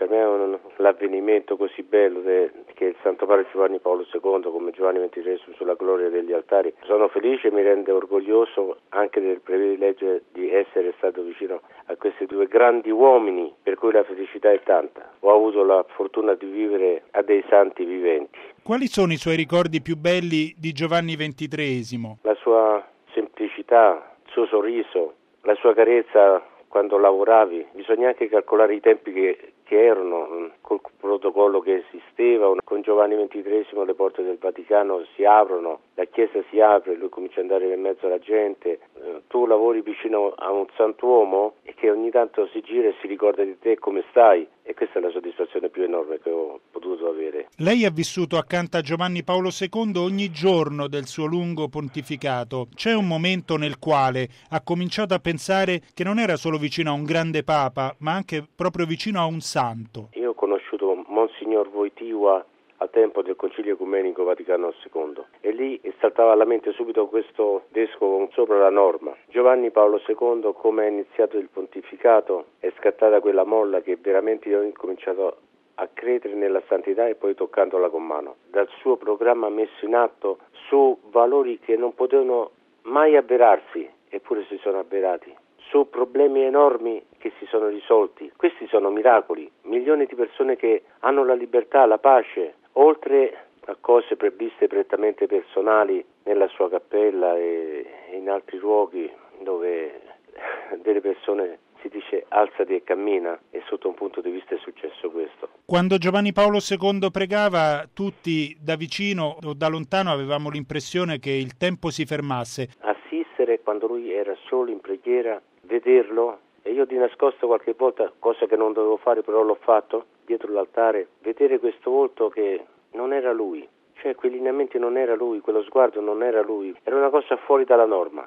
Per me è l'avvenimento così bello che il Santo Padre Giovanni Paolo II, come Giovanni XXIII sulla gloria degli altari. Sono felice e mi rende orgoglioso anche del privilegio di essere stato vicino a questi due grandi uomini, per cui la felicità è tanta. Ho avuto la fortuna di vivere a dei santi viventi. Quali sono i suoi ricordi più belli di Giovanni XXIII? La sua semplicità, il suo sorriso, la sua carezza quando lavoravi. Bisogna anche calcolare i tempi che erano, col protocollo che esisteva. Con Giovanni XXIII le porte del Vaticano si aprono, la chiesa si apre, lui comincia ad andare in mezzo alla gente. Tu lavori vicino a un santuomo e che ogni tanto si gira e si ricorda di te come stai, e questa è la soddisfazione più enorme che ho potuto avere. Lei ha vissuto accanto a Giovanni Paolo II ogni giorno del suo lungo pontificato. C'è un momento nel quale ha cominciato a pensare che non era solo vicino a un grande papa, ma anche proprio vicino a un santo. Io ho conosciuto Monsignor Wojtyła al tempo del Concilio Ecumenico Vaticano II e lì saltava alla mente subito questo vescovo sopra la norma. Giovanni Paolo II, come ha iniziato il pontificato, è scattata quella molla che veramente io ho incominciato a credere nella santità e poi toccandola con mano. Dal suo programma messo in atto su valori che non potevano mai avverarsi, eppure si sono avverati, su problemi enormi che si sono risolti. Questi sono miracoli. Milioni di persone che hanno la libertà, la pace, oltre a cose previste prettamente personali nella sua cappella e in altri luoghi dove delle persone si dice alzati e cammina, e sotto un punto di vista è successo questo. Quando Giovanni Paolo II pregava, tutti da vicino o da lontano avevamo l'impressione che il tempo si fermasse. Assistere quando lui era solo in preghiera, vederlo, e io di nascosto qualche volta, cosa che non dovevo fare però l'ho fatto, dietro l'altare, vedere questo volto che non era lui, cioè quei lineamenti non era lui, quello sguardo non era lui, era una cosa fuori dalla norma.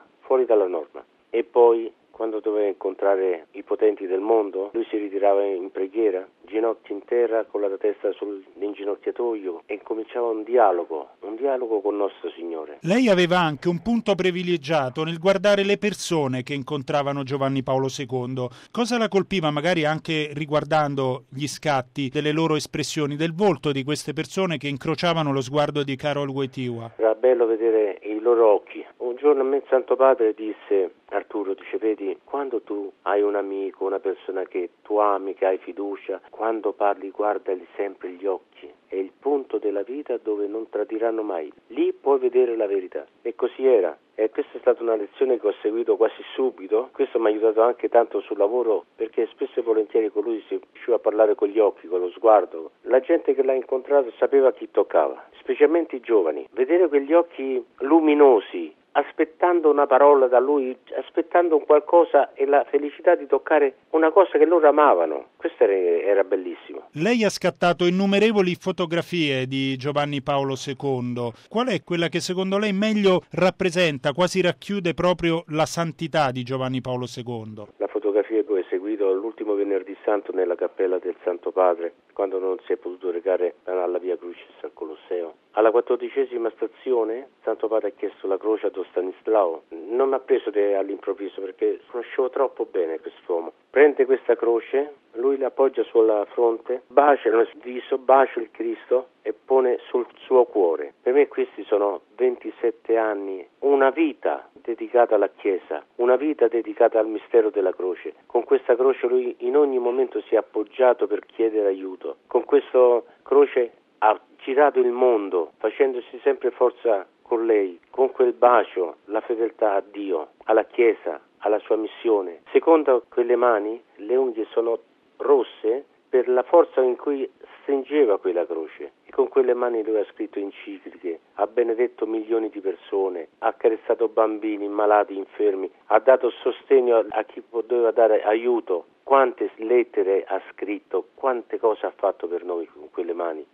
E poi quando doveva incontrare i potenti del mondo, lui si ritirava in preghiera, ginocchia in terra con la testa sull'inginocchiatoio, e cominciava un dialogo con nostro Signore. Lei aveva anche un punto privilegiato nel guardare le persone che incontravano Giovanni Paolo II. Cosa la colpiva, magari anche riguardando gli scatti delle loro espressioni, del volto di queste persone che incrociavano lo sguardo di Karol Wojtyła? Era bello vedere i loro occhi. Un giorno a me il Santo Padre disse: Arturo, dice, vedi, quando tu hai un amico, una persona che tu ami, che hai fiducia, quando parli guardali sempre gli occhi, è il punto della vita dove non tradiranno mai, lì puoi vedere la verità. E così era. E questa è stata una lezione che ho seguito quasi subito. Questo mi ha aiutato anche tanto sul lavoro, perché spesso e volentieri con lui si riusciva a parlare con gli occhi, con lo sguardo. La gente che l'ha incontrato sapeva chi toccava, specialmente i giovani. Vedere quegli occhi luminosi, aspettando una parola da lui, aspettando un qualcosa, e la felicità di toccare una cosa che loro amavano. Questo era bellissimo. Lei ha scattato innumerevoli fotografie di Giovanni Paolo II. Qual è quella che secondo lei meglio rappresenta, quasi racchiude proprio la santità di Giovanni Paolo II? La fotografia che ho eseguito l'ultimo venerdì santo nella cappella del Santo Padre, quando non si è potuto recare alla Via Crucis al Colosseo. Alla 14ª stazione, Santo Padre ha chiesto la croce a Don Stanislao. Non ha preso all'improvviso, perché conoscevo troppo bene quest'uomo. Prende questa croce, lui la appoggia sulla fronte, bacia il viso, bacia il Cristo e pone sul suo cuore. Per me questi sono 27 anni, una vita dedicata alla Chiesa, una vita dedicata al mistero della croce. Con questa croce lui in ogni momento si è appoggiato per chiedere aiuto. Con questa croce ha girato il mondo, facendosi sempre forza con lei, con quel bacio, la fedeltà a Dio, alla Chiesa, alla sua missione. Secondo quelle mani, le unghie sono rosse per la forza in cui stringeva quella croce, e con quelle mani lui ha scritto encicliche, ha benedetto milioni di persone, ha carezzato bambini, malati, infermi, ha dato sostegno a chi poteva dare aiuto. Quante lettere ha scritto, quante cose ha fatto per noi con quelle mani.